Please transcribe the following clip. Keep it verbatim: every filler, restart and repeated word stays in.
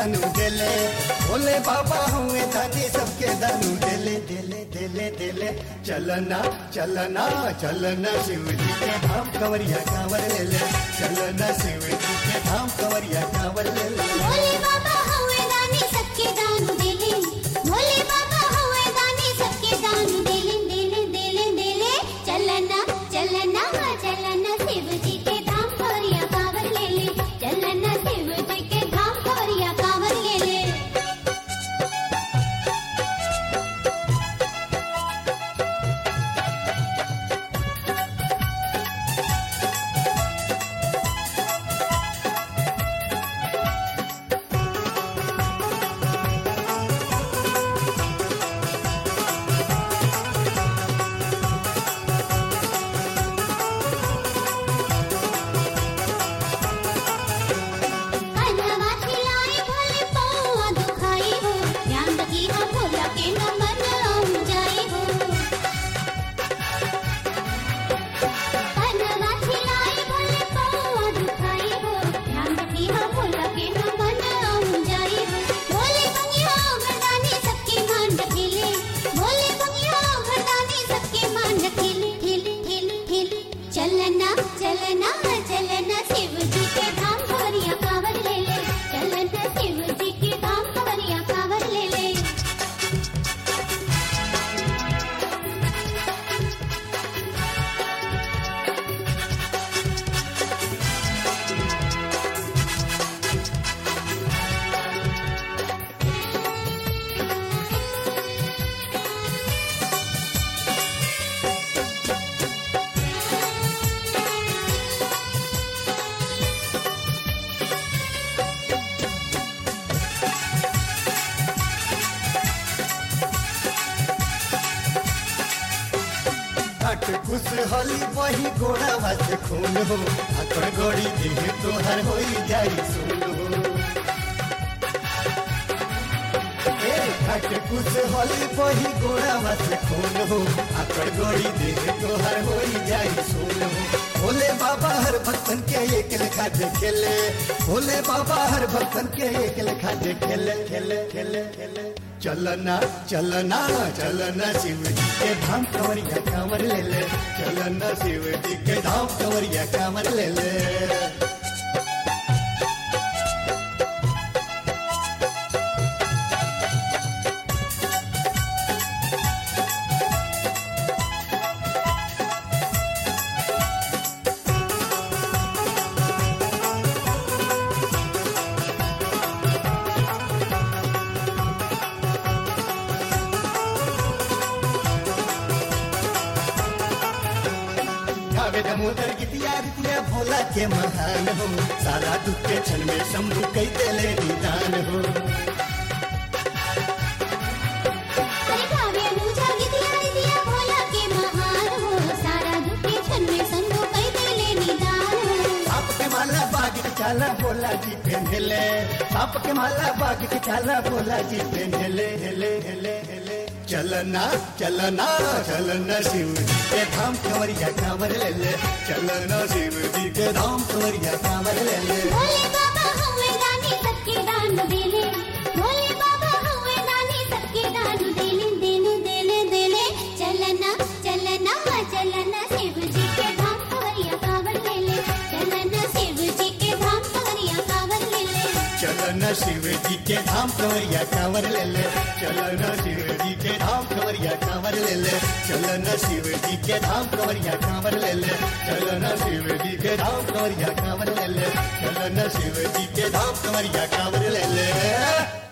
दानू देले, भोले बाबा हुए दानी सबके दानू देले देले देले देले। चलना चलना चलना शिव जी के धाम कंवरिया कांवर ले ले, चलना शिव जी के धाम कंवरिया कांवर ले ले। भोले बाबा हुए दानी सबके दानू देले, भोले बाबा हुए दानी सबके दानू देले देले देले देले। चलना चलना चलना शिव जी के धाम कंवरिया कांवर ले ले, चलना शिव जी के धाम कंवरिया कांवर ले ले। चलना चलना चलना शिव जी के धाम कंवरिया कांवर ले ले, चलना शिव जी के धाम कंवरिया कांवर ले ले। घाट खुश होली वही गोड़ा वास खून हो, आकड़ गोड़ी देह तोहर होई जाई सुन हो। ए घाट खुश होली वही गोड़ा वास खून हो, आकड़ गोड़ी देह तोहर होई जाई सुन हो। भोले बाबा हर भक्तन के एक लेखा देखेले, भोले बाबा हर भक्तन के एक लेखा देखेले खेले खेले खेले। चलना चलना चलना शिव जी के धाम कंवरिया कांवर ले ले, चलना शिव जी के धाम कंवरिया कांवर ले ले। दामोदर गीतिया रीतिया भोला के महान हो, सारा दुख के क्षण में शंभु कई देले निदान हो। अरे गावे अनुजा गीतिया रीतिया भोला के महान हो, सारा दुख के क्षण में शंभु कई देले निदान हो। साप के माला बाग के चाला भोला जी पहनले, साप के माला बाग के चाला भोला जी पहनले हेले हेले हेले। चलना चलना चलना शिव जी के धाम कंवरिया कांवर ले ले, चलना शिव जी के धाम कंवरिया कांवर ले ले। भोले बाबा हुए दानी सबके दान देले, भोले बाबा हुए दानी सबके दान देले देले देले देले। चलना चलना चलना शिव जी के धाम कंवरिया कांवर ले ले, चलना शिव जी के धाम कंवरिया कांवर ले ले। चलना शिव जी के धाम कंवरिया कांवर ले ले, चलना शिव जी के धाम कंवरिया कांवर ले ले, चलना शिव जी के धाम कंवरिया कांवर ले ले, चलना शिव जी के धाम कंवरिया कांवर ले ले, चलना शिव जी के धाम कंवरिया कांवर ले ले।